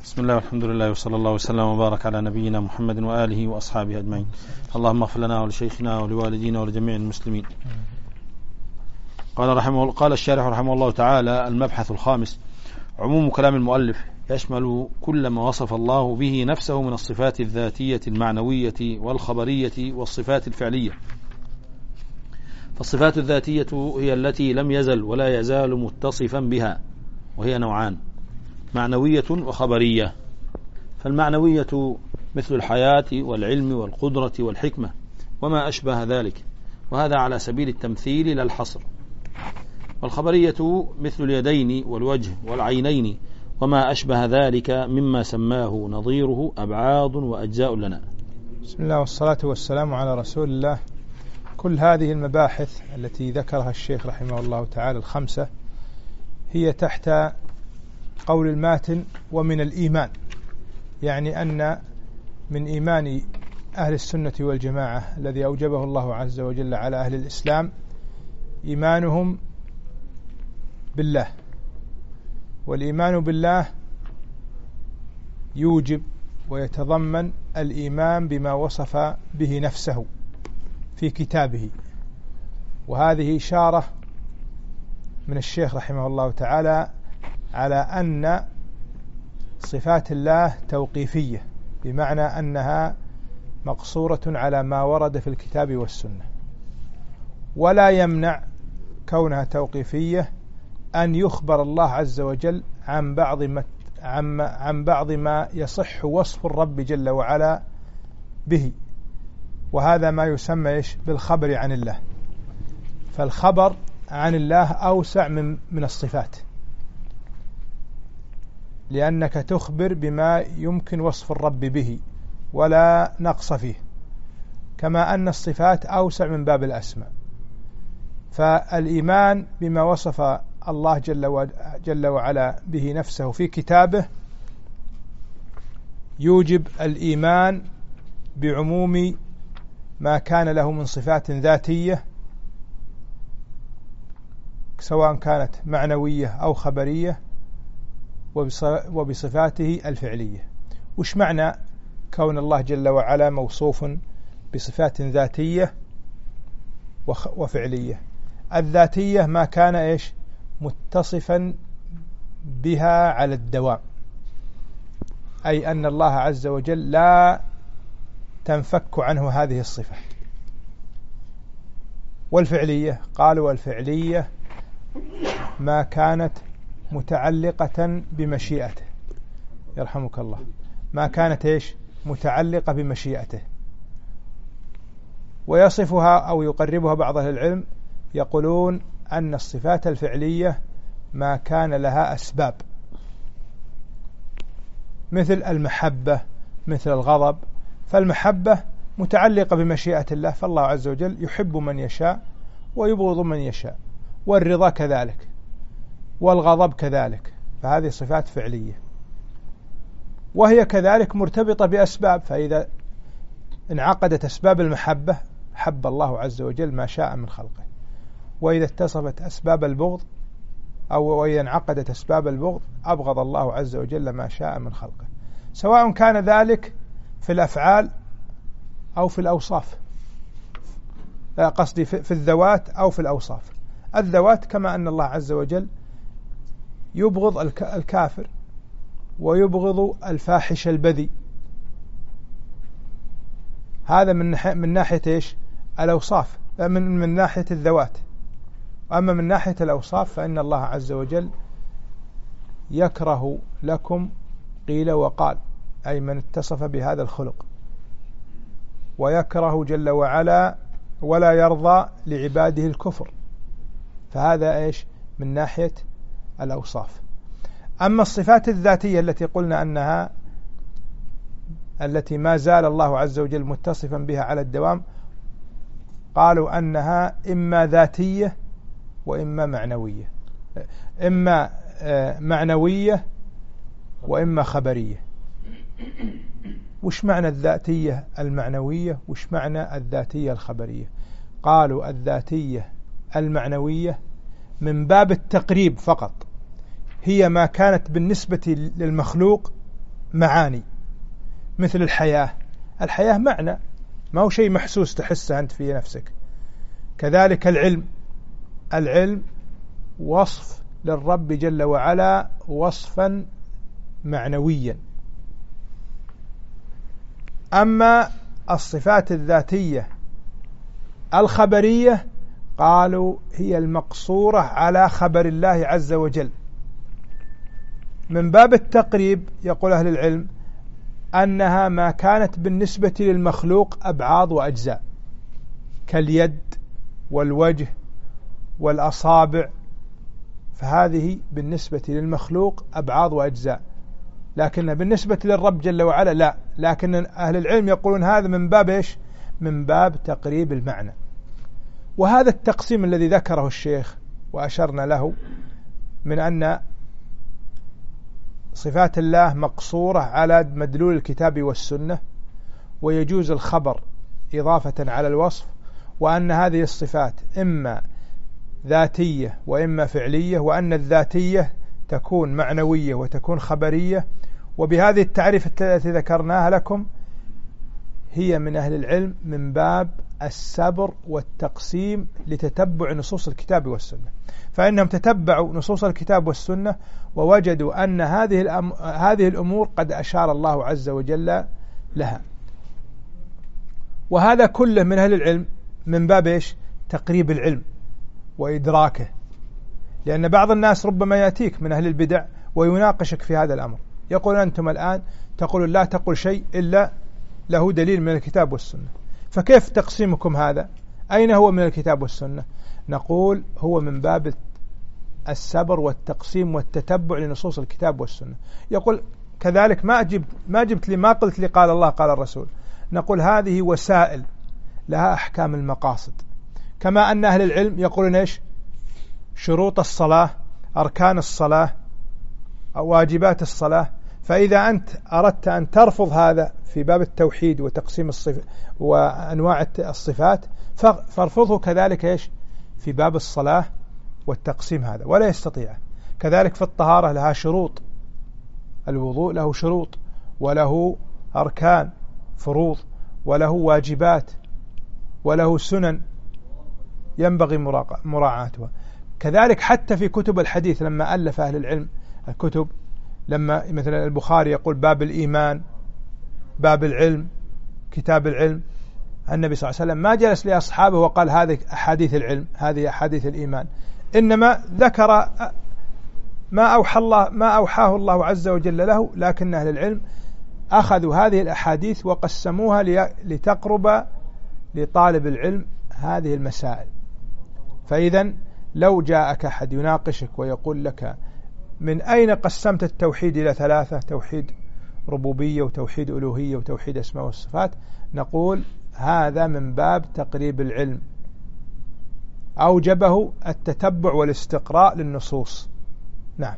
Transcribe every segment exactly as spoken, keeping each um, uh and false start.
بسم الله والحمد لله وصلى الله وسلم وبارك على نبينا محمد وآله وأصحابه أجمعين. اللهم اغفر لنا ولشيخنا ولوالدينا ولجميع المسلمين. قال رحمه الله قال الشارح رحمه الله تعالى: المبحث الخامس: عموم كلام المؤلف يشمل كل ما وصف الله به نفسه من الصفات الذاتية المعنوية والخبرية والصفات الفعلية. فالصفات الذاتية هي التي لم يزل ولا يزال متصفا بها، وهي نوعان: معنوية وخبرية. فالمعنوية مثل الحياة والعلم والقدرة والحكمة وما أشبه ذلك، وهذا على سبيل التمثيل لا الحصر. والخبرية مثل اليدين والوجه والعينين وما أشبه ذلك مما سماه نظيره أبعاد وأجزاء لنا. بسم الله والصلاة والسلام على رسول الله. كل هذه المباحث التي ذكرها الشيخ رحمه الله تعالى الخمسة هي تحت قول الماتن: ومن الإيمان، يعني أن من إيمان أهل السنة والجماعة الذي أوجبه الله عز وجل على أهل الإسلام إيمانهم بالله. والإيمان بالله يوجب ويتضمن الإيمان بما وصف به نفسه في كتابه، وهذه إشارة من الشيخ رحمه الله تعالى على أن صفات الله توقيفية، بمعنى أنها مقصورة على ما ورد في الكتاب والسنة، ولا يمنع كونها توقيفية أن يخبر الله عز وجل عن بعض ما عن, عن بعض ما يصح وصف الرب جل وعلا به، وهذا ما يسمى بالخبر عن الله. فالخبر عن الله أوسع من من الصفات، لأنك تخبر بما يمكن وصف الرب به ولا نقص فيه، كما أن الصفات أوسع من باب الأسماء. فالإيمان بما وصف الله جل وعلا به نفسه في كتابه يوجب الإيمان بعموم ما كان له من صفات ذاتية، سواء كانت معنوية أو خبرية، وبصفاته الفعلية. وش معنى كون الله جل وعلا موصوف بصفات ذاتية وفعلية؟ الذاتية ما كان إيش متصفا بها على الدوام، أي أن الله عز وجل لا تنفك عنه هذه الصفة. والفعلية قالوا الفعلية ما كانت متعلقة بمشيئته، يرحمك الله، ما كانت إيش متعلقة بمشيئته. ويصفها أو يقربها بعض أهل العلم، يقولون أن الصفات الفعلية ما كان لها أسباب، مثل المحبة، مثل الغضب. فالمحبة متعلقة بمشيئة الله، فالله عز وجل يحب من يشاء ويبغض من يشاء، والرضا كذلك، والغضب كذلك. فهذه صفات فعلية، وهي كذلك مرتبطة بأسباب. فإذا انعقدت أسباب المحبة حب الله عز وجل ما شاء من خلقه، وإذا اتصفت أسباب البغض أو وإذا انعقدت أسباب البغض أبغض الله عز وجل ما شاء من خلقه، سواء كان ذلك في الأفعال أو في الأوصاف، قصدي في الذوات أو في الأوصاف. الذوات كما أن الله عز وجل يبغض الكافر ويبغض الفاحش البذي، هذا من من ناحية إيش الأوصاف، من من ناحية الذوات. أما من ناحية الأوصاف فإن الله عز وجل يكره لكم قيل وقال، أي من اتصف بهذا الخلق، ويكره جل وعلا ولا يرضى لعباده الكفر. فهذا إيش من ناحية الأوصاف. أما الصفات الذاتية التي قلنا أنها التي ما زال الله عز وجل متصفا بها على الدوام، قالوا أنها إما ذاتية وإما معنوية، إما معنوية وإما خبرية. وش معنى الذاتية المعنوية؟ وش معنى الذاتية الخبرية؟ قالوا الذاتية المعنوية من باب التقريب فقط، هي ما كانت بالنسبة للمخلوق معاني مثل الحياة. الحياة معنى، ما هو شيء محسوس تحسه أنت في نفسك. كذلك العلم، العلم وصف للرب جل وعلا وصفا معنويا. أما الصفات الذاتية الخبرية قالوا هي المقصورة على خبر الله عز وجل. من باب التقريب يقول أهل العلم أنها ما كانت بالنسبة للمخلوق أبعاض وأجزاء، كاليد والوجه والأصابع، فهذه بالنسبة للمخلوق أبعاض وأجزاء، لكن بالنسبة للرب جل وعلا لا. لكن أهل العلم يقولون هذا من باب إيش؟ من باب تقريب المعنى. وهذا التقسيم الذي ذكره الشيخ وأشرنا له من أن صفات الله مقصورة على مدلول الكتاب والسنة، ويجوز الخبر إضافة على الوصف، وأن هذه الصفات إما ذاتية وإما فعلية، وأن الذاتية تكون معنوية وتكون خبرية. وبهذه التعريف التي ذكرناها لكم هي من أهل العلم من باب السبر والتقسيم لتتبع نصوص الكتاب والسنة، فإنهم تتبعوا نصوص الكتاب والسنة ووجدوا أن هذه الأم... هذه الأمور قد أشار الله عز وجل لها. وهذا كله من أهل العلم من باب إيش؟ تقريب العلم وإدراكه. لأن بعض الناس ربما يأتيك من أهل البدع ويناقشك في هذا الأمر، يقول أنتم الآن تقول لا تقول شيء إلا له دليل من الكتاب والسنة، فكيف تقسيمكم هذا؟ أين هو من الكتاب والسنة؟ نقول هو من باب السبر والتقسيم والتتبع لنصوص الكتاب والسنة. يقول كذلك ما أجبت ما جبت لي ما قلت لي قال الله قال الرسول. نقول هذه وسائل لها أحكام المقاصد، كما أن أهل العلم يقولون إيش؟ شروط الصلاة، أركان الصلاة، واجبات الصلاة. فإذا أنت أردت أن ترفض هذا في باب التوحيد وتقسيم الصفات وأنواع الصفات فارفضه كذلك إيش؟ في باب الصلاة والتقسيم هذا، ولا يستطيع. كذلك في الطهارة لها شروط، الوضوء له شروط وله أركان فروض وله واجبات وله سنن ينبغي مراعاتها. كذلك حتى في كتب الحديث لما ألف أهل العلم الكتب، لما مثلا البخاري يقول باب الإيمان، باب العلم، كتاب العلم، النبي صلى الله عليه وسلم ما جلس لأصحابه وقال هذه أحاديث العلم، هذه أحاديث الإيمان، إنما ذكر ما أوحى الله ما أوحاه الله عز وجل له. لكن أهل العلم أخذوا هذه الأحاديث وقسموها لتقرب لطالب العلم هذه المسائل. فإذا لو جاءك أحد يناقشك ويقول لك من أين قسمت التوحيد إلى ثلاثة، توحيد ربوبية وتوحيد ألوهية وتوحيد أسماء والصفات، نقول هذا من باب تقريب العلم، أوجبه التتبع والاستقراء للنصوص. نعم.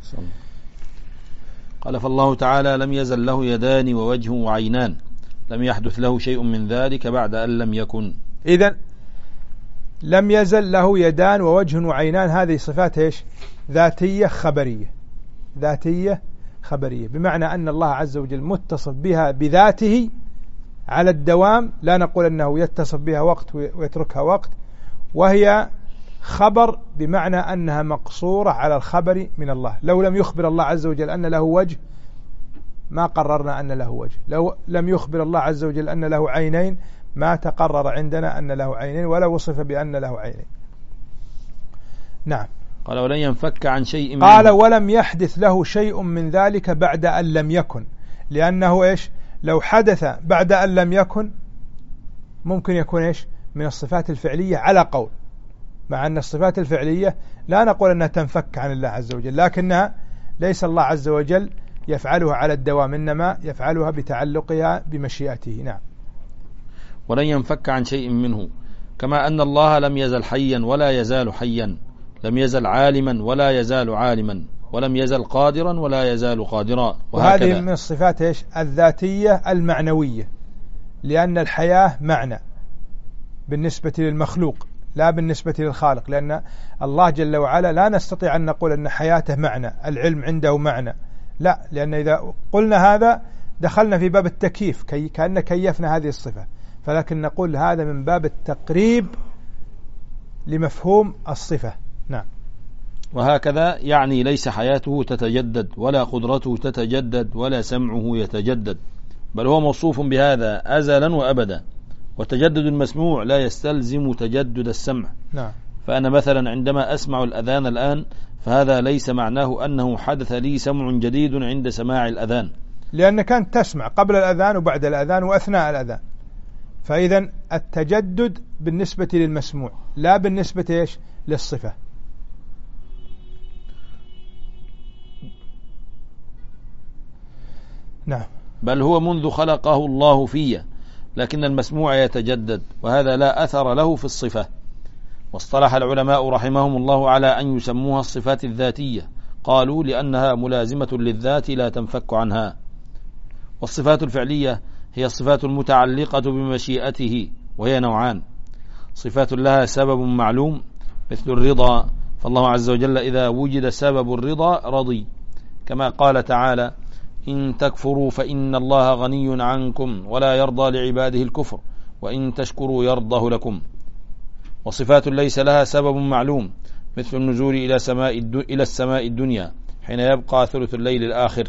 قال فالله تعالى لم يزل له يدان ووجه وعينان، لم يحدث له شيء من ذلك بعد أن لم يكن. إذن لم يزل له يدان ووجه وعينان، هذه صفات إيش؟ ذاتية خبرية، ذاتية خبرية، بمعنى أن الله عز وجل متصف بها بذاته على الدوام، لا نقول أنه يتصف بها وقت ويتركها وقت، وهي خبر بمعنى أنها مقصورة على الخبر من الله. لو لم يخبر الله عز وجل أن له وجه ما قررنا أن له وجه، لو لم يخبر الله عز وجل أن له عينين ما تقرر عندنا أن له عينين ولا وصف بأن له عينين. نعم. قال ولن ينفك عن شيء من قال ولم يحدث له شيء من ذلك بعد أن لم يكن، لأنه إيش؟ لو حدث بعد أن لم يكن ممكن يكون إيش؟ من الصفات الفعلية على قول، مع أن الصفات الفعلية لا نقول أنها تنفك عن الله عز وجل، لكنها ليس الله عز وجل يفعلها على الدوام، إنما يفعلها بتعلقها بمشيئته. نعم. ولن ينفك عن شيء منه، كما أن الله لم يزل حيا ولا يزال حيا، لم يزل عالما ولا يزال عالما، ولم يزل قادرا ولا يزال قادرا، وهذه من الصفات إيش؟ الذاتية المعنوية، لأن الحياة معنى بالنسبة للمخلوق لا بالنسبة للخالق، لأن الله جل وعلا لا نستطيع أن نقول أن حياته معنى، العلم عنده معنى، لا، لأن إذا قلنا هذا دخلنا في باب التكييف، كي كأن كيفنا هذه الصفة، فلكن نقول هذا من باب التقريب لمفهوم الصفة. نعم. وهكذا يعني ليس حياته تتجدد ولا قدرته تتجدد ولا سمعه يتجدد، بل هو موصوف بهذا أزلا وأبدا. وتجدد المسموع لا يستلزم تجدد السمع. نعم. فأنا مثلا عندما أسمع الأذان الآن فهذا ليس معناه أنه حدث لي سمع جديد عند سماع الأذان، لأنك أنت تسمع قبل الأذان وبعد الأذان وأثناء الأذان، فإذا التجدد بالنسبة للمسموع لا بالنسبة إيش للصفة. نعم. بل هو منذ خلقه الله فيه، لكن المسموع يتجدد، وهذا لا أثر له في الصفة. واصطلح العلماء رحمهم الله على أن يسموها الصفات الذاتية، قالوا لأنها ملازمة للذات لا تنفك عنها. والصفات الفعلية هي الصفات المتعلقة بمشيئته، وهي نوعان: صفات لها سبب معلوم مثل الرضا، فالله عز وجل إذا وجد سبب الرضا رضي، كما قال تعالى: إن تكفروا فإن الله غني عنكم ولا يرضى لعباده الكفر وإن تشكروا يرضه لكم. وصفات ليس لها سبب معلوم مثل النزول إلى سماء إلى السماء الدنيا حين يبقى ثلث الليل الآخر.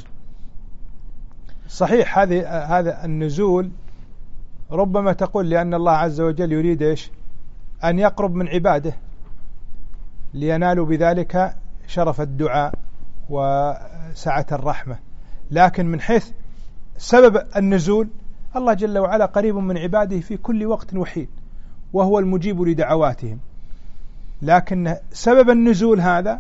صحيح، هذه هذا النزول ربما تقول لأن الله عز وجل يريد إيش؟ أن يقرب من عباده لينالوا بذلك شرف الدعاء وسعة الرحمة، لكن من حيث سبب النزول الله جل وعلا قريب من عباده في كل وقت وحين، وهو المجيب لدعواتهم، لكن سبب النزول هذا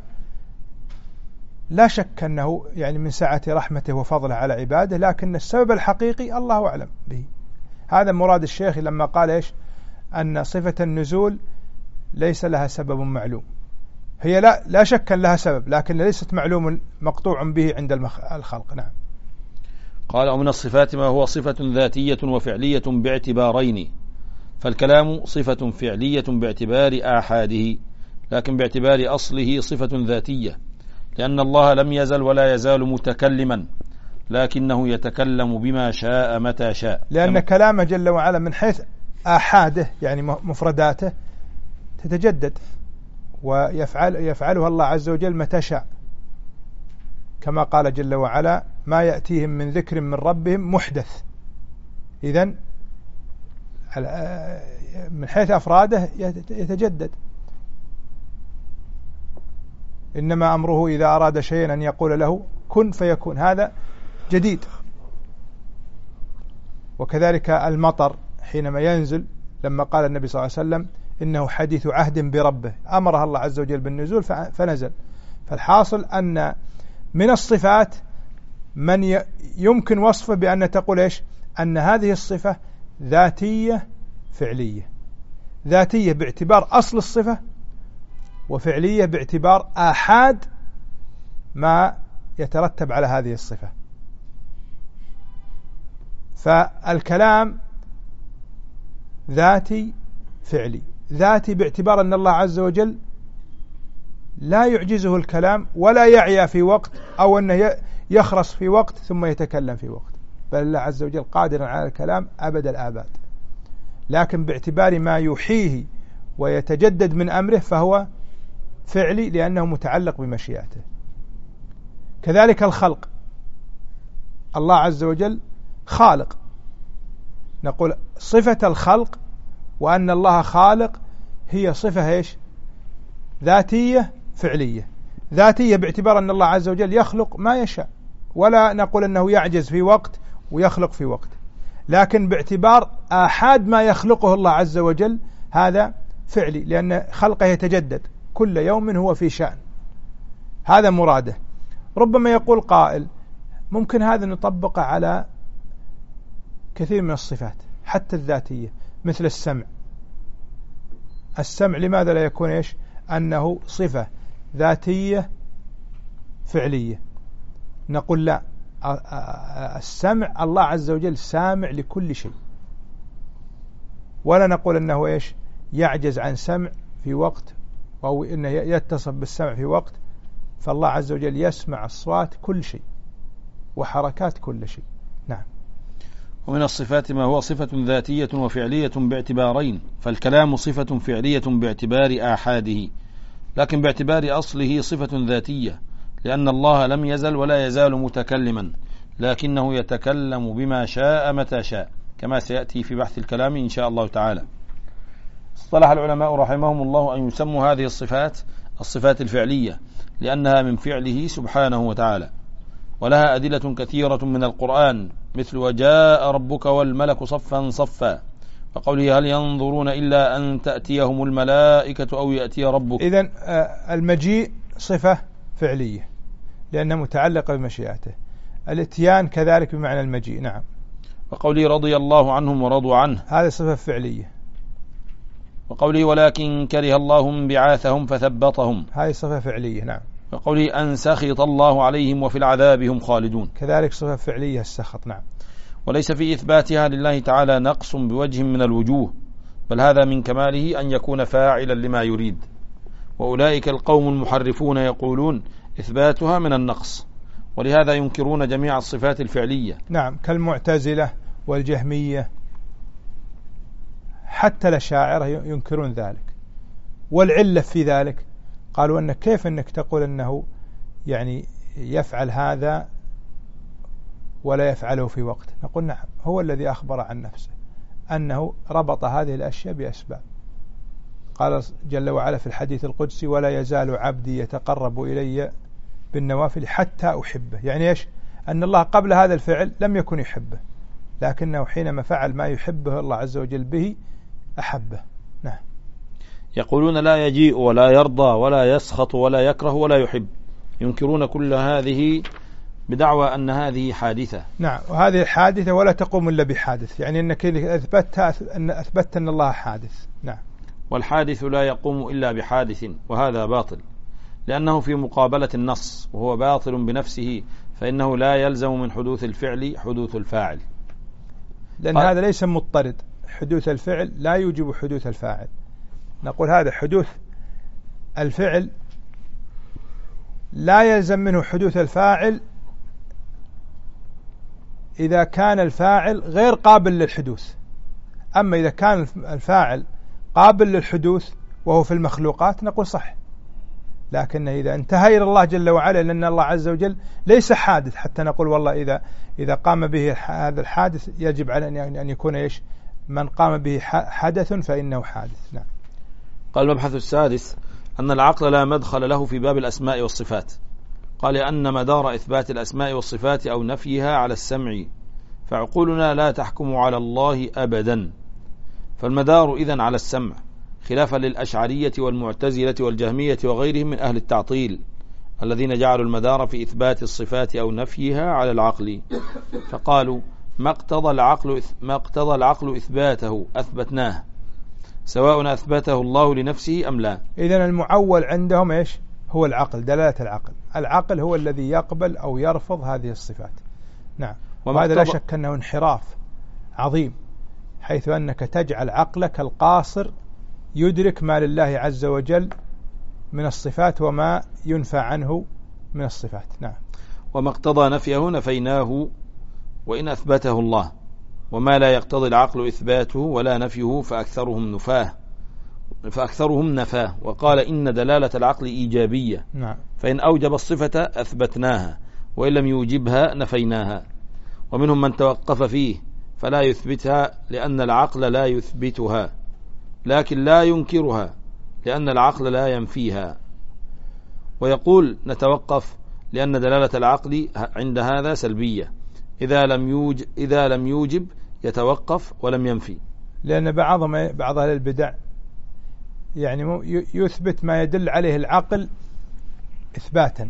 لا شك أنه يعني من سعة رحمته وفضله على عباده، لكن السبب الحقيقي الله أعلم به. هذا مراد الشيخ لما قال إيش؟ أن صفة النزول ليس لها سبب معلوم. هي لا, لا شك أن لها سبب، لكن ليست معلوم مقطوع به عند الخلق. نعم. قال: ومن الصفات ما هو صفة ذاتية وفعلية باعتبارين، فالكلام صفة فعلية باعتبار آحاده، لكن باعتبار أصله صفة ذاتية، لأن الله لم يزل ولا يزال متكلما، لكنه يتكلم بما شاء متى شاء، لأن كلامه جل وعلا من حيث آحاده يعني مفرداته تتجدد، ويفعل يفعلها الله عز وجل متى شاء، كما قال جل وعلا: ما يأتيهم من ذكر من ربهم محدث. إذن من حيث أفراده يتجدد. إنما أمره إذا أراد شيئا أن يقول له كن فيكون، هذا جديد. وكذلك المطر حينما ينزل، لما قال النبي صلى الله عليه وسلم إنه حديث عهد بربه، أمره الله عز وجل بالنزول فنزل. فالحاصل أن من الصفات من يمكن وصفه بأن تقول إيش؟ أن هذه الصفة ذاتية فعلية، ذاتية باعتبار أصل الصفة، وفعلية باعتبار آحاد ما يترتب على هذه الصفة. فالكلام ذاتي فعلي. ذاتي باعتبار أن الله عز وجل لا يعجزه الكلام ولا يعيا في وقت، أو أنه يخرص في وقت ثم يتكلم في وقت، بل الله عز وجل قادر على الكلام أبد الآباد. لكن باعتبار ما يحيه ويتجدد من أمره فهو فعلي، لأنه متعلق بمشيئته. كذلك الخلق، الله عز وجل خالق، نقول صفة الخلق وأن الله خالق هي صفة إيش؟ ذاتية فعلية. ذاتية باعتبار أن الله عز وجل يخلق ما يشاء، ولا نقول أنه يعجز في وقت ويخلق في وقت، لكن باعتبار آحاد ما يخلقه الله عز وجل هذا فعلي، لأن خلقه يتجدد كل يوم هو في شأن. هذا مراده. ربما يقول قائل ممكن هذا نطبقه على كثير من الصفات حتى الذاتية، مثل السمع. السمع لماذا لا يكون إيش؟ أنه صفة ذاتية فعلية. نقول لا، السمع الله عز وجل سامع لكل شيء، ولا نقول أنه إيش؟ يعجز عن سمع في وقت، أو أنه يتصف بالسمع في وقت. فالله عز وجل يسمع أصوات كل شيء، وحركات كل شيء. نعم. ومن الصفات ما هو صفة ذاتية وفعلية باعتبارين، فالكلام صفة فعلية باعتبار آحاده، لكن باعتبار أصله صفة ذاتية، لأن الله لم يزل ولا يزال متكلما، لكنه يتكلم بما شاء متى شاء، كما سيأتي في بحث الكلام إن شاء الله تعالى. اصطلح العلماء رحمهم الله أن يسموا هذه الصفات الصفات الفعلية، لأنها من فعله سبحانه وتعالى، ولها أدلة كثيرة من القرآن، مثل وجاء ربك والملك صفا صفا، وقوله هل ينظرون إلا أن تأتيهم الملائكة أو يأتي ربك. إذن المجيء صفة فعلية لأنها متعلقة بمشيئته، الاتيان كذلك بمعنى المجيء. نعم. وقوله رضي الله عنهم ورضوا عنه، هذه صفة فعلية. وقوله ولكن كره الله بعاثهم فثبطهم، هذه صفة فعلية. نعم. وقوله أن سخط الله عليهم وفي العذاب هم خالدون، كذلك صفة فعلية السخط. نعم. وليس في إثباتها لله تعالى نقص بوجه من الوجوه، بل هذا من كماله أن يكون فاعلا لما يريد، وأولئك القوم المحرفون يقولون إثباتها من النقص، ولهذا ينكرون جميع الصفات الفعلية. نعم، كالمعتزلة والجهمية، حتى الأشاعرة ينكرون ذلك. والعلة في ذلك قالوا أنك كيف أنك تقول أنه يعني يفعل هذا ولا يفعله في وقت؟ نقول نعم، هو الذي أخبر عن نفسه أنه ربط هذه الأشياء بأسباب. قال جل وعلا في الحديث القدسي ولا يزال عبدي يتقرب إلي بالنوافل حتى أحبه. يعني إيش؟ أن الله قبل هذا الفعل لم يكن يحبه، لكنه حينما فعل ما يحبه الله عز وجل به أحبه. نعم. يقولون لا يجيء ولا يرضى ولا يسخط ولا يكره ولا يحب، ينكرون كل هذه بدعوى أن هذه حادثة. نعم، وهذه حادثة ولا تقوم إلا بحادث، يعني أنك أثبتت أن أثبتت أن الله حادث. نعم. والحادث لا يقوم إلا بحادث، وهذا باطل، لأنه في مقابلة النص، وهو باطل بنفسه، فإنه لا يلزم من حدوث الفعل حدوث الفاعل، لأن هذا ليس مضطرد. حدوث الفعل لا يوجب حدوث الفاعل. نقول هذا حدوث الفعل لا يلزم منه حدوث الفاعل إذا كان الفاعل غير قابل للحدوث. أما إذا كان الفاعل قابل للحدوث وهو في المخلوقات نقول صح، لكن إذا انتهى إلى الله جل وعلا، لأن الله عز وجل ليس حادث حتى نقول والله إذا إذا قام به هذا الحادث يجب على أن يكون إيش؟ من قام به حدث فإنه حادث. نعم. قال المبحث السادس أن العقل لا مدخل له في باب الأسماء والصفات. قال أن مدار إثبات الأسماء والصفات أو نفيها على السمع، فعقولنا لا تحكم على الله أبدا، فالمدار إذن على السمع، خلافا للأشعرية والمعتزلة والجهمية وغيرهم من أهل التعطيل، الذين جعلوا المدار في إثبات الصفات أو نفيها على العقل، فقالوا ما اقتضى العقل ما اقتضى العقل إثباته أثبتناه، سواء أثبته الله لنفسه أم لا. إذن المعول عندهم إيش؟ هو العقل، دلالة العقل. العقل هو الذي يقبل أو يرفض هذه الصفات. نعم. وهذا لا شك أنه انحراف عظيم، حيث أنك تجعل عقلك القاصر يدرك ما لله عز وجل من الصفات وما ينفى عنه من الصفات. نعم. وما اقتضى نفيه نفيناه وإن أثبته الله، وما لا يقتضي العقل إثباته ولا نفيه فأكثرهم نفاه فأكثرهم نفاه. وقال إن دلالة العقل إيجابية. نعم. فإن أوجب الصفة أثبتناها، وإن لم يوجبها نفيناها. ومنهم من توقف فيه فلا يثبتها لأن العقل لا يثبتها، لكن لا ينكرها لأن العقل لا ينفيها. ويقول نتوقف لأن دلالة العقل عند هذا سلبية، إذا لم يوجب, إذا لم يوجب يتوقف ولم ينفي. لأن بعضهم بعض أهل البدع يعني يثبت ما يدل عليه العقل إثباتا،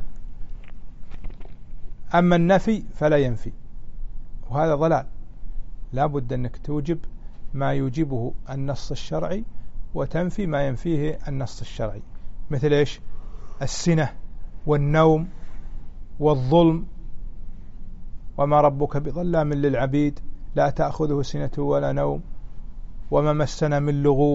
أما النفي فلا ينفي، وهذا ضلال. لا بد أنك توجب ما يوجبه النص الشرعي وتنفي ما ينفيه النص الشرعي، مثل إيش؟ السنة والنوم والظلم، وما ربك بظلام للعبيد لا تأخذه سنة ولا نوم، وما مسنا من لغوب،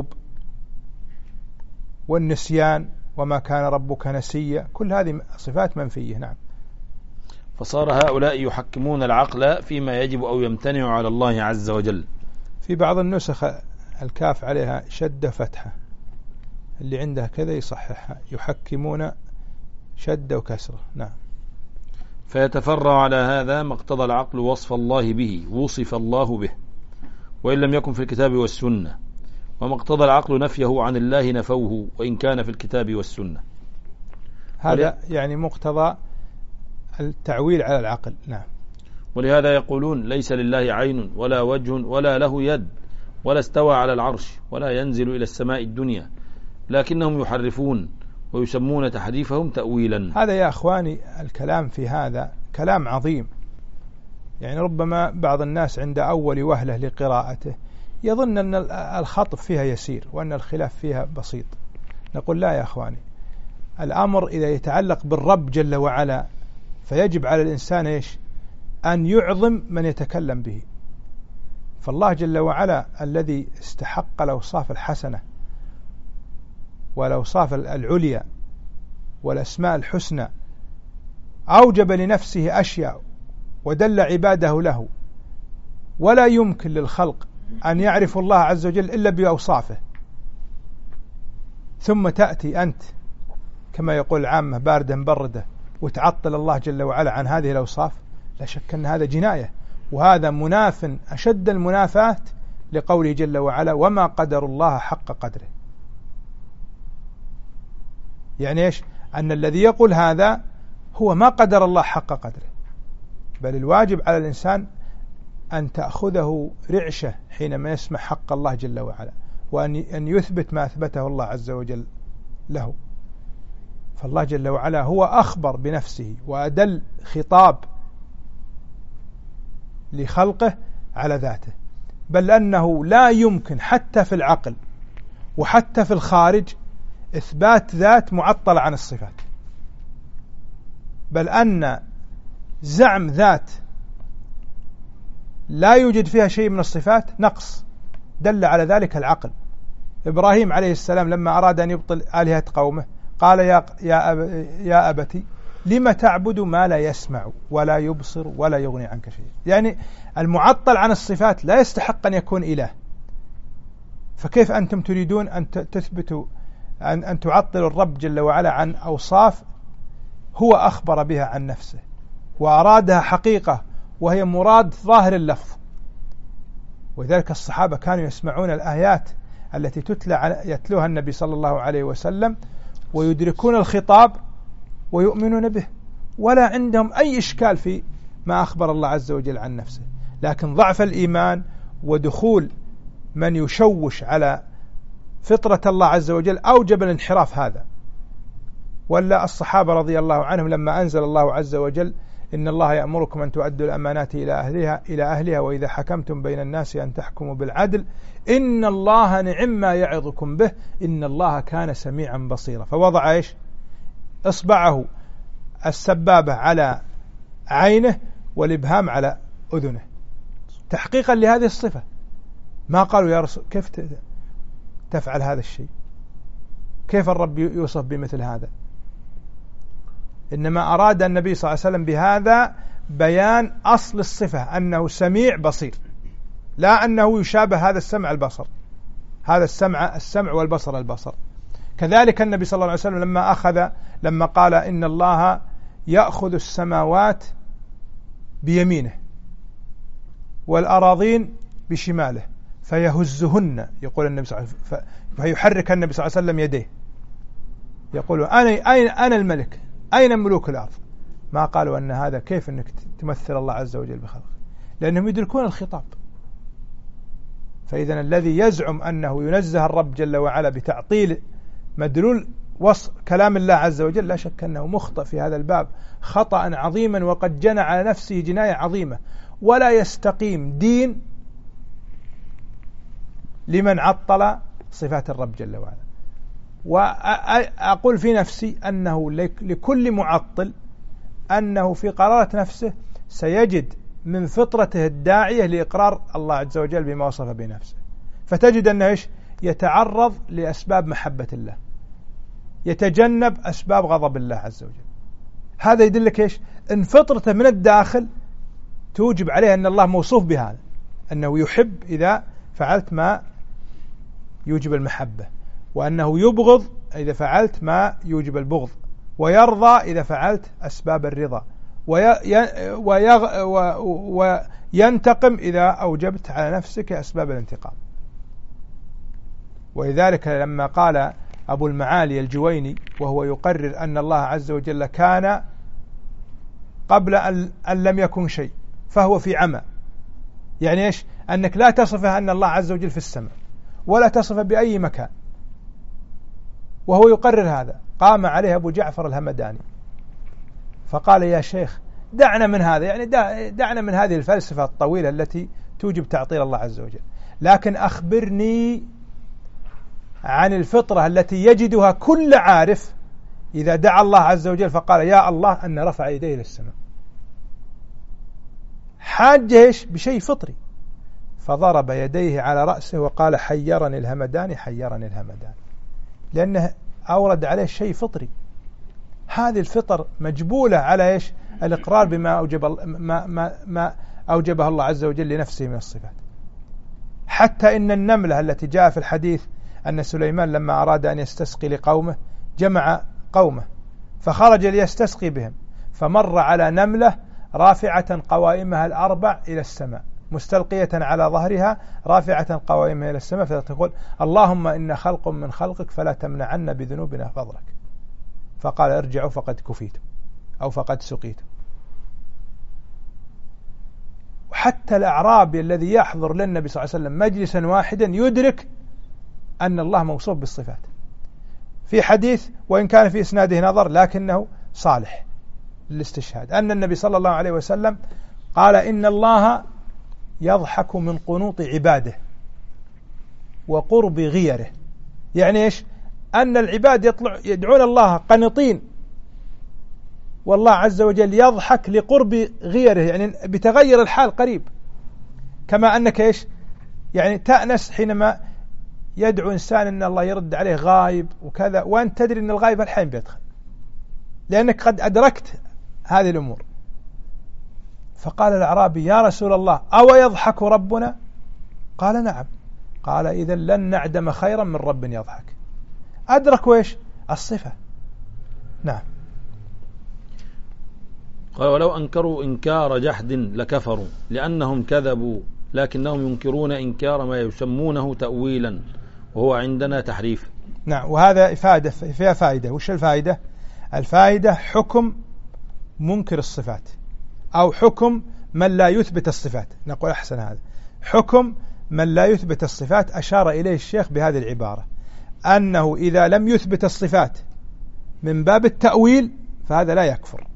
والنسيان وما كان ربك نسيا، كل هذه صفات منفية. نعم. فصار هؤلاء يحكمون العقل فيما يجب أو يمتنع على الله عز وجل. في بعض النسخ الكاف عليها شدة فتحة، اللي عنده كذا يصححها، يحكمون شدة وكسرة. نعم. فيتفرع على هذا ما اقتضى العقل وصف الله به، وصف الله به وإن لم يكن في الكتاب والسنة، وما اقتضى العقل نفيه عن الله نفوه وإن كان في الكتاب والسنة. هذا يعني مقتضى التعويل على العقل. نعم. ولهذا يقولون ليس لله عين ولا وجه ولا له يد ولا استوى على العرش ولا ينزل إلى السماء الدنيا، لكنهم يحرفون ويسمون تحريفهم تأويلا. هذا يا أخواني الكلام في هذا كلام عظيم، يعني ربما بعض الناس عند أول وهلة لقراءته يظن أن الخطف فيها يسير وأن الخلاف فيها بسيط. نقول لا يا أخواني، الأمر إذا يتعلق بالرب جل وعلا فيجب على الإنسان إيش؟ أن يعظم من يتكلم به. فالله جل وعلا الذي استحق الأوصاف الحسنة والأوصاف العليا والأسماء الحسنى أوجب لنفسه أشياء ودل عباده له، ولا يمكن للخلق أن يعرفوا الله عز وجل إلا بأوصافه، ثم تأتي أنت كما يقول العامة باردة مبردة وتعطل الله جل وعلا عن هذه الأوصاف. لا شك أن هذا جناية، وهذا مناف أشد المنافاة لقوله جل وعلا وما قدر الله حق قدره. يعني إيش؟ أن الذي يقول هذا هو ما قدر الله حق قدره، بل الواجب على الإنسان أن تأخذه رعشة حينما يسمع حق الله جل وعلا، وأن يثبت ما أثبته الله عز وجل له. فالله جل وعلا هو أخبر بنفسه وأدل خطاب لخلقه على ذاته، بل أنه لا يمكن حتى في العقل وحتى في الخارج إثبات ذات معطلة عن الصفات، بل أن زعم ذات لا يوجد فيها شيء من الصفات نقص، دل على ذلك العقل. إبراهيم عليه السلام لما أراد أن يبطل آلهة قومه قال يا, يا, أب يا أبتي لم تعبد ما لا يسمع ولا يبصر ولا يغني عنك شيء. يعني المعطل عن الصفات لا يستحق أن يكون إله، فكيف أنتم تريدون أن تثبتوا أن, أن تعطلوا الرب جل وعلا عن أوصاف هو أخبر بها عن نفسه وأرادها حقيقة وهي مراد ظاهر اللفظ. وذلك الصحابة كانوا يسمعون الآيات التي تتلى يتلوها النبي صلى الله عليه وسلم ويدركون الخطاب ويؤمنون به، ولا عندهم أي إشكال في ما أخبر الله عز وجل عن نفسه. لكن ضعف الإيمان ودخول من يشوش على فطرة الله عز وجل أوجب الانحراف هذا. ولا الصحابة رضي الله عنهم لما أنزل الله عز وجل إن الله يأمركم أن تؤدوا الأمانات إلى أهلها إلى أهلها وإذا حكمتم بين الناس أن تحكموا بالعدل إن الله نعم ما يعظكم به إن الله كان سميعا بصيرا. فوضع إيش؟ إصبعه السبابة على عينه والإبهام على أذنه تحقيقا لهذه الصفة. ما قالوا يا رسول كيف تفعل هذا الشيء، كيف الرب يوصف بمثل هذا، إنما أراد النبي صلى الله عليه وسلم بهذا بيان أصل الصفة أنه سميع بصير، لا أنه يشابه هذا السمع البصر، هذا السمع السمع والبصر البصر. كذلك النبي صلى الله عليه وسلم لما أخذ لما قال إن الله يأخذ السماوات بيمينه والأراضين بشماله فيهزهن، يقول النبي صلى الله عليه وسلم، فيحرك النبي صلى الله عليه وسلم يديه يقول أنا أين أنا الملك أين ملوك الأرض. ما قالوا أن هذا كيف أنك تمثل الله عز وجل بخلقه، لأنهم يدركون الخطاب. فإذا الذي يزعم أنه ينزه الرب جل وعلا بتعطيل مدلول وصف كلام الله عز وجل لا شك أنه مخطئ في هذا الباب خطأ عظيما، وقد جنى على نفسه جناية عظيمة. ولا يستقيم دين لمن عطل صفات الرب جل وعلا. وأقول في نفسي أنه لكل معطل أنه في قرارة نفسه سيجد من فطرته الداعية لإقرار الله عز وجل بما وصف بنفسه، فتجد أنه إيش؟ يتعرض لأسباب محبة الله، يتجنب أسباب غضب الله عز وجل. هذا يدلك إيش؟ إن فطرته من الداخل توجب عليه أن الله موصوف بهذا، أنه يحب إذا فعلت ما يوجب المحبة، وأنه يبغض إذا فعلت ما يوجب البغض، ويرضى إذا فعلت أسباب الرضا، وينتقم إذا أوجبت على نفسك أسباب الانتقام. ولذلك لما قال أبو المعالي الجويني وهو يقرر أن الله عز وجل كان قبل أن لم يكن شيء فهو في عمى، يعني إيش؟ أنك لا تصفه أن الله عز وجل في السماء ولا تصفه بأي مكان، وهو يقرر هذا. قام عليه أبو جعفر الهمداني فقال يا شيخ دعنا من هذا، يعني دعنا من هذه الفلسفة الطويلة التي توجب تعطيل الله عز وجل، لكن أخبرني عن الفطرة التي يجدها كل عارف إذا دعا الله عز وجل فقال يا الله أن رفع يديه للسماء، حاجه بشيء فطري، فضرب يديه على رأسه وقال حيرني الهمداني حيرني الهمداني، لأنه أورد عليه شيء فطري. هذه الفطر مجبولة على إيش؟ الإقرار بما أوجب ما ما ما أوجبه الله عز وجل لنفسه من الصفات. حتى إن النملة التي جاء في الحديث أن سليمان لما أراد أن يستسقي لقومه جمع قومه فخرج ليستسقي بهم، فمر على نملة رافعة قوائمها الأربع إلى السماء مستلقية على ظهرها رافعة قوائمها إلى السماء، فتقول اللهم إن خلق من خلقك فلا تمنعن بذنوبنا فضلك، فقال ارجعوا فقد كفيتم أو فقد سقيتم. وحتى الأعرابي الذي يحضر للنبي صلى الله عليه وسلم مجلسا واحدا يدرك أن الله موصوف بالصفات، في حديث وإن كان في إسناده نظر لكنه صالح للاستشهاد، أن النبي صلى الله عليه وسلم قال إن الله يضحك من قنوط عباده وقرب غيره، يعني إيش؟ أن العباد يطلع يدعون الله قنطين والله عز وجل يضحك لقرب غيره، يعني بتغير الحال قريب، كما أنك إيش؟ يعني تأنس حينما يدعو إنسان أن الله يرد عليه غايب وكذا، وأنت تدري أن الغايب الحين بيدخل لأنك قد أدركت هذه الأمور. فقال الأعرابي يا رسول الله أو يضحك ربنا؟ قال نعم. قال إذن لن نعدم خيرا من رب يضحك. أدركوا إيش؟ الصفة. نعم. قال ولو أنكروا إنكار جحد لكفروا لأنهم كذبوا، لكنهم ينكرون إنكار ما يسمونه تأويلا وهو عندنا تحريف. نعم. وهذا إفادة فيها فائدة. وش الفائدة؟ الفائدة حكم منكر الصفات أو حكم من لا يثبت الصفات، نقول أحسن هذا حكم من لا يثبت الصفات. أشار إليه الشيخ بهذه العبارة أنه إذا لم يثبت الصفات من باب التأويل فهذا لا يكفر،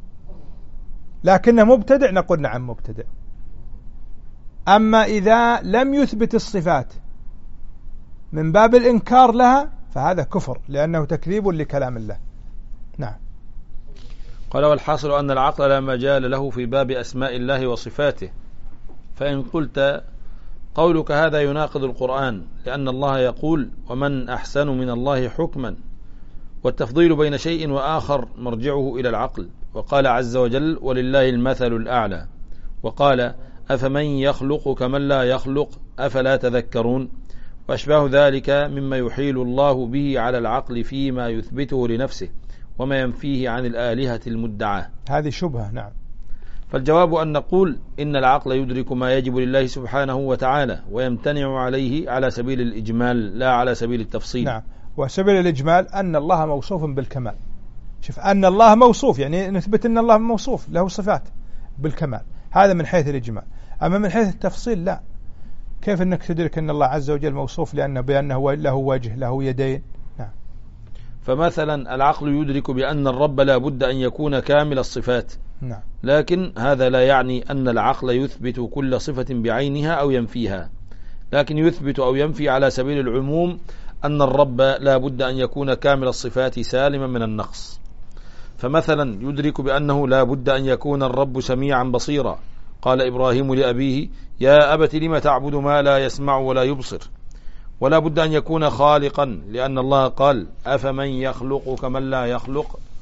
لكنه مبتدع، نقول نعم مبتدع. أما إذا لم يثبت الصفات من باب الإنكار لها فهذا كفر، لأنه تكذيب لكلام الله. نعم. قال والحاصل أن العقل لا مجال له في باب أسماء الله وصفاته، فإن قلت قولك هذا يناقض القرآن، لأن الله يقول ومن أحسن من الله حكما، والتفضيل بين شيء وآخر مرجعه إلى العقل. وقال عز وجل ولله المثل الأعلى، وقال أفمن يخلق كمن لا يخلق أفلا تذكرون، وأشباه ذلك مما يحيل الله به على العقل فيما يثبته لنفسه وما ينفيه عن الآلهة المدعاة. هذه شبهة. نعم. فالجواب أن نقول إن العقل يدرك ما يجب لله سبحانه وتعالى ويمتنع عليه على سبيل الإجمال لا على سبيل التفصيل. نعم. وسبيل الإجمال أن الله موصوف بالكمال. شوف أن الله موصوف يعني نثبت أن الله موصوف له صفات بالكمال، هذا من حيث الإجمال. أما من حيث التفصيل لا. كيف أنك تدرك أن الله عز وجل موصوف لأنه بأنه له وجه له يدين؟ نعم. فمثلا العقل يدرك بأن الرب لا بد أن يكون كامل الصفات. نعم. لكن هذا لا يعني أن العقل يثبت كل صفة بعينها أو ينفيها، لكن يثبت أو ينفي على سبيل العموم أن الرب لا بد أن يكون كامل الصفات سالما من النقص. فمثلا يدرك بأنه لا بد أن يكون الرب سميعا بصيرا. قال إبراهيم لأبيه يا أبت لم تعبد ما لا يسمع ولا يبصر. ولا بد أن يكون خالقا، لأن الله قال أفمن يخلق كمن لا يخلق.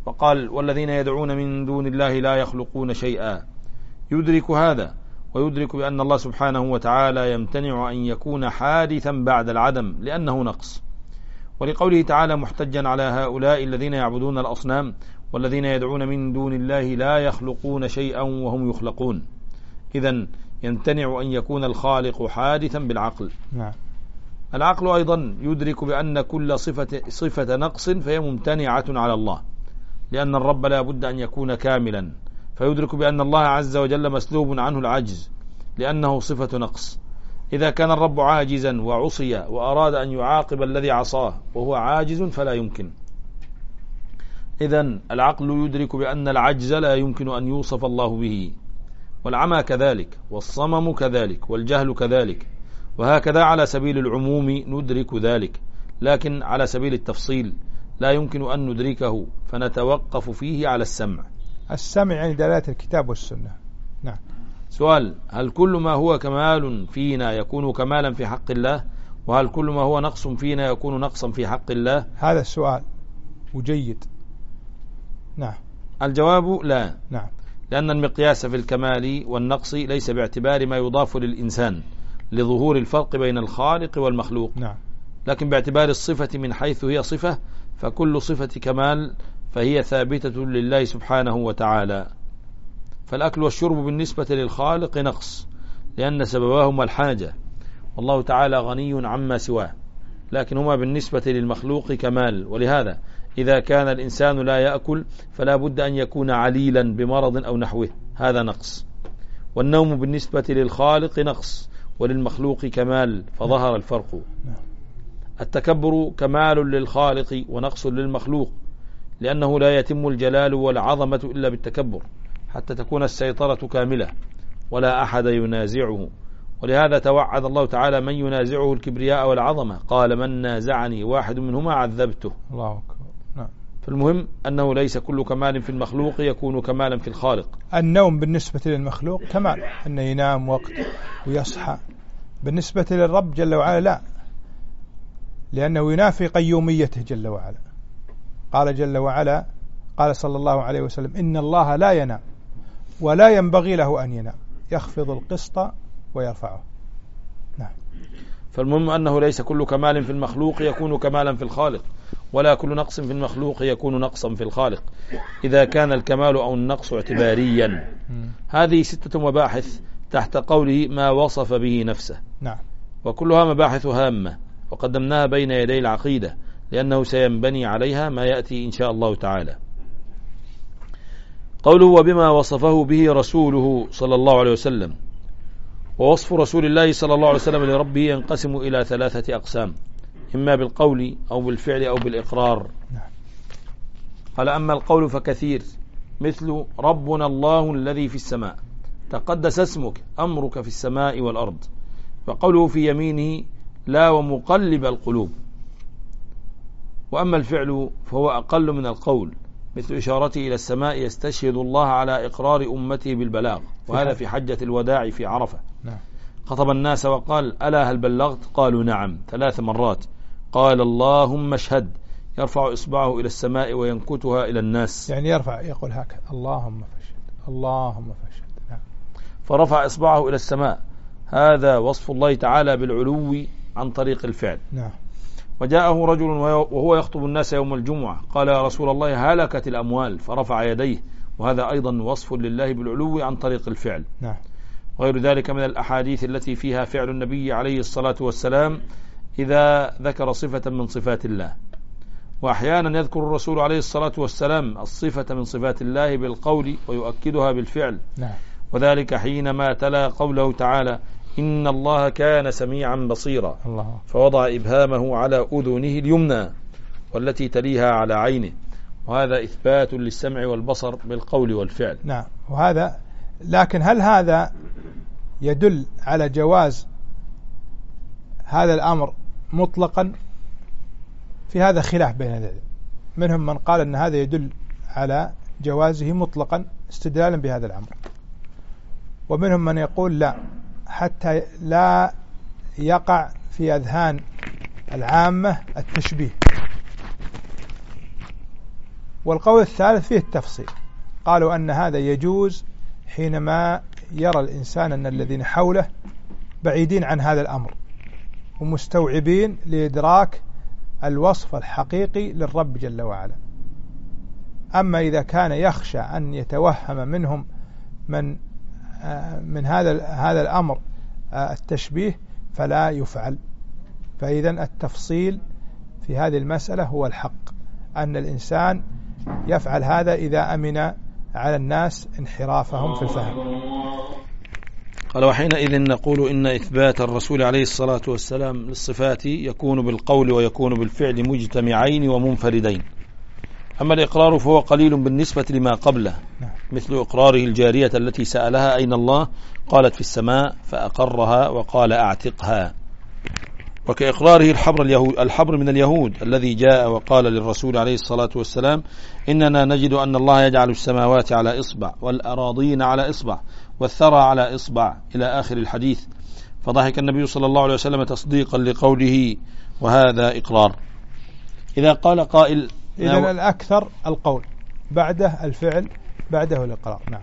وقال والذين يدعون من دون الله لا يخلقون شيئا، يدرك هذا ويدرك بأن الله سبحانه وتعالى يمتنع أن يكون حادثا بعد العدم لأنه نقص. ولقوله تعالى محتجا على هؤلاء الذين يعبدون الأصنام والذين يدعون من دون الله لا يخلقون شيئا وهم يخلقون، إذن يمتنع أن يكون الخالق حادثا بالعقل. نعم. العقل أيضا يدرك بأن كل صفة, صفة نقص فهي ممتنعة على الله، لأن الرب لا بد أن يكون كاملا، فيدرك بأن الله عز وجل مسلوب عنه العجز لأنه صفة نقص. إذا كان الرب عاجزا وعصي وأراد أن يعاقب الذي عصاه وهو عاجز فلا يمكن. إذن العقل يدرك بأن العجز لا يمكن أن يوصف الله به، والعمى كذلك، والصمم كذلك، والجهل كذلك، وهكذا على سبيل العموم ندرك ذلك، لكن على سبيل التفصيل لا يمكن أن ندركه، فنتوقف فيه على السمع. السمع يعني دلالة الكتاب والسنة. نعم. سؤال: هل كل ما هو كمال فينا يكون كمالا في حق الله؟ وهل كل ما هو نقص فينا يكون نقصا في حق الله؟ هذا السؤال وجيد. نعم. الجواب لا. نعم. لأن المقياس في الكمال والنقص ليس باعتبار ما يضاف للإنسان لظهور الفرق بين الخالق والمخلوق. نعم. لكن باعتبار الصفة من حيث هي صفة، فكل صفة كمال فهي ثابتة لله سبحانه وتعالى. فالأكل والشرب بالنسبة للخالق نقص لأن سببهما الحاجة، والله تعالى غني عما سواه، لكن هما بالنسبة للمخلوق كمال. ولهذا إذا كان الإنسان لا يأكل فلا بد أن يكون عليلا بمرض أو نحوه، هذا نقص. والنوم بالنسبة للخالق نقص وللمخلوق كمال، فظهر الفرق. التكبر كمال للخالق ونقص للمخلوق، لأنه لا يتم الجلال والعظمة إلا بالتكبر حتى تكون السيطرة كاملة ولا أحد ينازعه. ولهذا توعد الله تعالى من ينازعه الكبرياء والعظمة، قال من نازعني واحد منهما عذبته. الله أكبر. نعم. فالمهم أنه ليس كل كمال في المخلوق يكون كمالا في الخالق. النوم بالنسبة للمخلوق كمال، أنه ينام وقت ويصحى. بالنسبة للرب جل وعلا لا، لأنه ينافي قيوميته جل وعلا. قال جل وعلا، قال صلى الله عليه وسلم: إن الله لا ينام ولا ينبغي له أن ينام، يخفض القسط ويرفعه. نعم. فالمهم أنه ليس كل كمال في المخلوق يكون كمالا في الخالق، ولا كل نقص في المخلوق يكون نقصا في الخالق، إذا كان الكمال أو النقص اعتباريا. هذه ستة مباحث تحت قوله ما وصف به نفسه. نعم. وكلها مباحث هامة وقدمناها بين يدي العقيدة، لأنه سينبني عليها ما يأتي إن شاء الله تعالى. قوله وبما وصفه به رسوله صلى الله عليه وسلم. ووصف رسول الله صلى الله عليه وسلم لربه ينقسم إلى ثلاثة أقسام، إما بالقول أو بالفعل أو بالإقرار. قال أما القول فكثير، مثل ربنا الله الذي في السماء، تقدس اسمك، أمرك في السماء والأرض. وقوله في يمينه لا ومقلب القلوب. وأما الفعل فهو أقل من القول، مثل إشارته إلى السماء يستشهد الله على إقرار أمته بالبلاغ، وهذا في حجة الوداع في عرفة. نعم. خطب الناس وقال ألا هل بلغت؟ قالوا نعم ثلاث مرات. قال اللهم اشهد، يرفع إصبعه إلى السماء وينكتها إلى الناس، يعني يرفع يقول هكذا اللهم فاشهد اللهم فاشهد. نعم. فرفع إصبعه إلى السماء، هذا وصف الله تعالى بالعلو عن طريق الفعل. نعم. وجاءه رجل وهو يخطب الناس يوم الجمعة، قال يا رسول الله هلكت الأموال، فرفع يديه، وهذا أيضا وصف لله بالعلو عن طريق الفعل. نعم. وغير ذلك من الأحاديث التي فيها فعل النبي عليه الصلاة والسلام إذا ذكر صفة من صفات الله. وأحيانا يذكر الرسول عليه الصلاة والسلام الصفة من صفات الله بالقول ويؤكدها بالفعل. نعم. وذلك حينما تلا قوله تعالى إن الله كان سميعا بصيرا، الله. فوضع إبهامه على أذنه اليمنى والتي تليها على عينه، وهذا إثبات للسمع والبصر بالقول والفعل. نعم. وهذا لكن هل هذا يدل على جواز هذا الأمر مطلقا؟ في هذا خلاف بين العلم، منهم من قال أن هذا يدل على جوازه مطلقا استدلالا بهذا الأمر، ومنهم من يقول لا، حتى لا يقع في أذهان العامة التشبيه. والقول الثالث فيه التفصيل، قالوا أن هذا يجوز حينما يرى الإنسان أن الذين حوله بعيدين عن هذا الأمر ومستوعبين لإدراك الوصف الحقيقي للرب جل وعلا. أما إذا كان يخشى أن يتوهم منهم من من هذا هذا الأمر التشبيه فلا يفعل. فإذا التفصيل في هذه المسألة هو الحق، أن الإنسان يفعل هذا إذا أمن على الناس انحرافهم في الفهم. قال وحينئذ نقول إن إثبات الرسول عليه الصلاة والسلام للصفات يكون بالقول ويكون بالفعل مجتمعين ومنفردين. أما الإقرار فهو قليل بالنسبة لما قبله، مثل إقراره الجارية التي سألها أين الله قالت في السماء فأقرها وقال أعتقها، وكإقراره الحبر, اليهود الحبر من اليهود الذي جاء وقال للرسول عليه الصلاة والسلام إننا نجد أن الله يجعل السماوات على إصبع والأراضين على إصبع والثرى على إصبع إلى آخر الحديث، فضحك النبي صلى الله عليه وسلم تصديقا لقوله وهذا إقرار. إذا قال قائل إذن الأكثر القول، بعده الفعل، بعده الإقرار. نعم.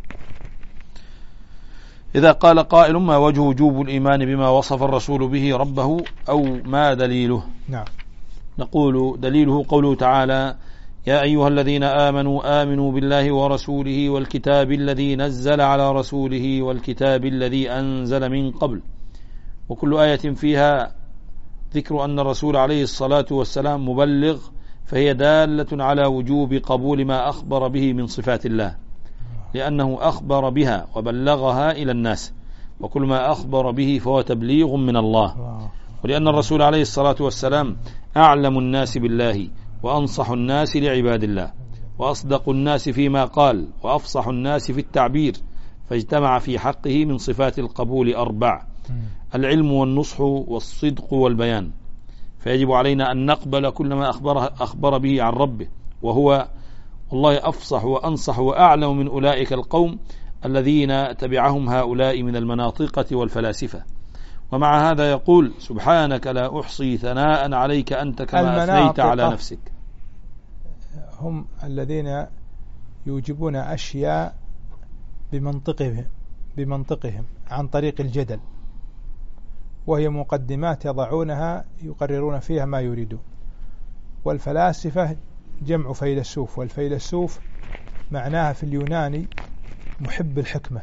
إذا قال قائل ما وجه وجوب الإيمان بما وصف الرسول به ربه أو ما دليله؟ نعم. نقول دليله قوله تعالى يا أيها الذين آمنوا آمنوا بالله ورسوله والكتاب الذي نزل على رسوله والكتاب الذي أنزل من قبل، وكل آية فيها ذكر أن الرسول عليه الصلاة والسلام مبلغ فهي دالة على وجوب قبول ما أخبر به من صفات الله، لأنه أخبر بها وبلغها إلى الناس، وكل ما أخبر به فهو تبليغ من الله، ولأن الرسول عليه الصلاة والسلام أعلم الناس بالله وأنصح الناس لعباد الله وأصدق الناس فيما قال وأفصح الناس في التعبير، فاجتمع في حقه من صفات القبول أربع: العلم والنصح والصدق والبيان، فيجب علينا أن نقبل كل ما أخبر به عن ربه، وهو والله أفصح وأنصح وأعلم من أولئك القوم الذين تبعهم هؤلاء من المناطقة والفلاسفة. ومع هذا يقول سبحانك لا أحصي ثناء عليك أنت كما أثنيت على نفسك. هم الذين يوجبون أشياء بمنطقهم بمنطقهم عن طريق الجدل، وهي مقدمات يضعونها يقررون فيها ما يريدون. والفلاسفة جمع فيلسوف، والفيلسوف معناها في اليوناني محب الحكمة،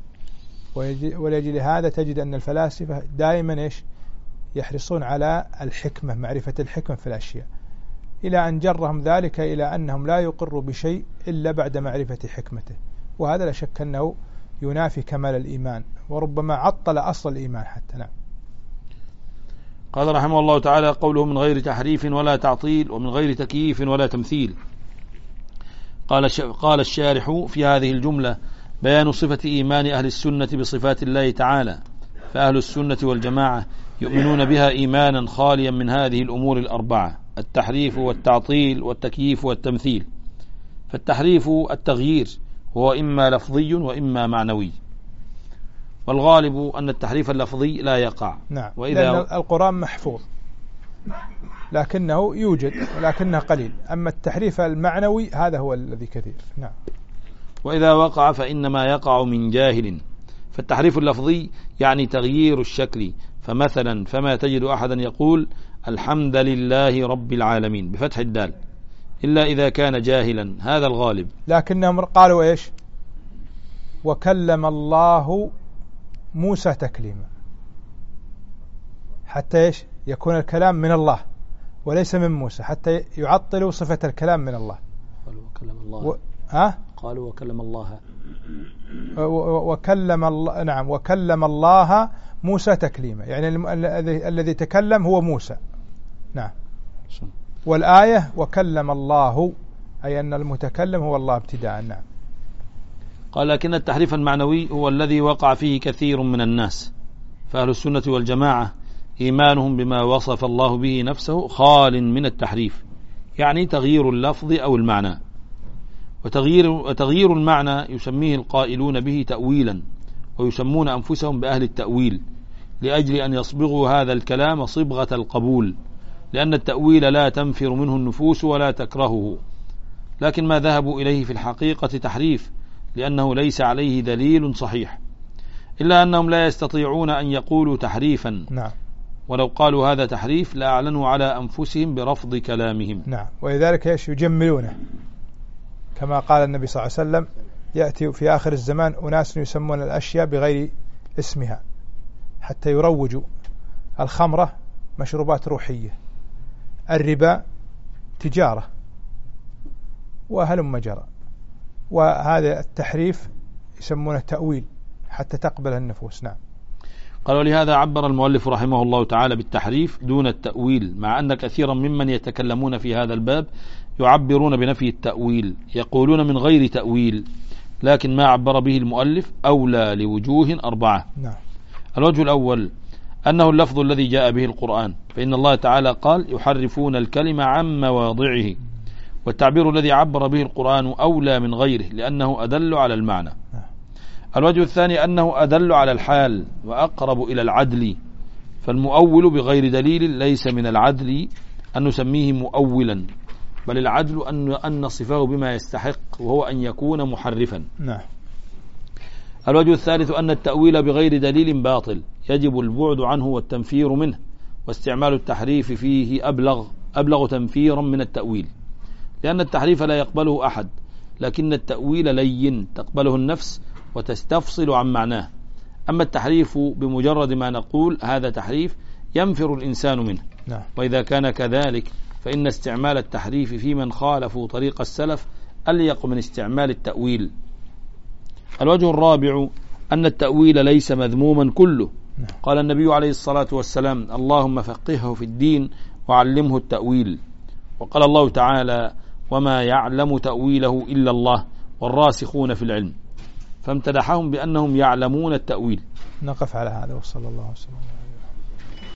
ولأجل هذا تجد أن الفلاسفة دائما إيش يحرصون على الحكمة، معرفة الحكمة في الأشياء، إلى أن جرهم ذلك إلى أنهم لا يقروا بشيء إلا بعد معرفة حكمته، وهذا لا شك أنه ينافي كمال الإيمان، وربما عطل أصل الإيمان حتى. نعم. قال رحمه الله تعالى قوله من غير تحريف ولا تعطيل ومن غير تكييف ولا تمثيل. قال قال الشارح في هذه الجملة بيان صفة إيمان أهل السنة بصفات الله تعالى، فأهل السنة والجماعة يؤمنون بها إيمانا خاليا من هذه الأمور الأربعة: التحريف والتعطيل والتكييف والتمثيل. فالتحريف التغيير وهو إما لفظي وإما معنوي، والغالب أن التحريف اللفظي لا يقع. نعم. وإذا لأن القرآن محفوظ لكنه يوجد ولكنه قليل، أما التحريف المعنوي هذا هو الذي كثير. نعم. وإذا وقع فإنما يقع من جاهل. فالتحريف اللفظي يعني تغيير الشكل، فمثلا فما تجد أحدا يقول الحمد لله رب العالمين بفتح الدال إلا إذا كان جاهلا، هذا الغالب. لكنهم قالوا إيش؟ وكلم الله موسى تكليما، حتى إيش يكون الكلام من الله وليس من موسى، حتى يعطلوا صفة الكلام من الله. قالوا وكلم الله و... ها؟ قالوا وكلم الله و... وكلم الله. نعم. وكلم الله موسى تكليما، يعني الذي الذي تكلم هو موسى. نعم. والآية وكلم الله، أي أن المتكلم هو الله ابتداء. نعم. قال لكن التحريف المعنوي هو الذي وقع فيه كثير من الناس، فأهل السنة والجماعة إيمانهم بما وصف الله به نفسه خال من التحريف، يعني تغيير اللفظ أو المعنى. وتغيير, وتغيير المعنى يسميه القائلون به تأويلا، ويسمون أنفسهم بأهل التأويل لأجل أن يصبغوا هذا الكلام صبغة القبول، لأن التأويل لا تنفر منه النفوس ولا تكرهه، لكن ما ذهبوا إليه في الحقيقة تحريف، لأنه ليس عليه دليل صحيح، إلا أنهم لا يستطيعون أن يقولوا تحريفا. نعم. ولو قالوا هذا تحريف لأعلنوا على أنفسهم برفض كلامهم. نعم. ولذلك ايش يجملونه، كما قال النبي صلى الله عليه وسلم: يأتي في آخر الزمان أناس يسمون الأشياء بغير اسمها حتى يروجوا. الخمرة مشروبات روحية، الربا تجارة، وهلم جرى. وهذا التحريف يسمونه تأويل حتى تقبل النفوس. نعم. قال: ولهذا عبر المؤلف رحمه الله تعالى بالتحريف دون التأويل، مع أن كثيرا ممن يتكلمون في هذا الباب يعبرون بنفي التأويل، يقولون من غير تأويل، لكن ما عبر به المؤلف أولى لوجوه أربعة. نعم. الوجه الأول أنه اللفظ الذي جاء به القرآن، فإن الله تعالى قال: يحرفون الكلمة عن مواضعه، والتعبير الذي عبر به القرآن أولى من غيره لأنه أدل على المعنى. نعم. الوجه الثاني أنه أدل على الحال وأقرب إلى العدل، فالمؤول بغير دليل ليس من العدل أن نسميه مؤولا، بل العدل أن أن نصفه بما يستحق، وهو أن يكون محرفا. نعم. الوجه الثالث أن التأويل بغير دليل باطل، يجب البعد عنه والتنفير منه، واستعمال التحريف فيه أبلغ أبلغ تنفيرا من التأويل، لأن التحريف لا يقبله أحد، لكن التأويل لين تقبله النفس وتستفصل عن معناه. أما التحريف بمجرد ما نقول هذا تحريف ينفر الإنسان منه. نعم. وإذا كان كذلك فإن استعمال التحريف في من خالفوا طريق السلف أليق من استعمال التأويل. الوجه الرابع أن التأويل ليس مذموما كله. نعم. قال النبي عليه الصلاة والسلام: اللهم فقهه في الدين وعلمه التأويل. وقال الله تعالى: وما يعلم تأويله إلا الله والراسخون في العلم، فامتدحهم بأنهم يعلمون التأويل. نقف على هذا، وصلى الله وسلم.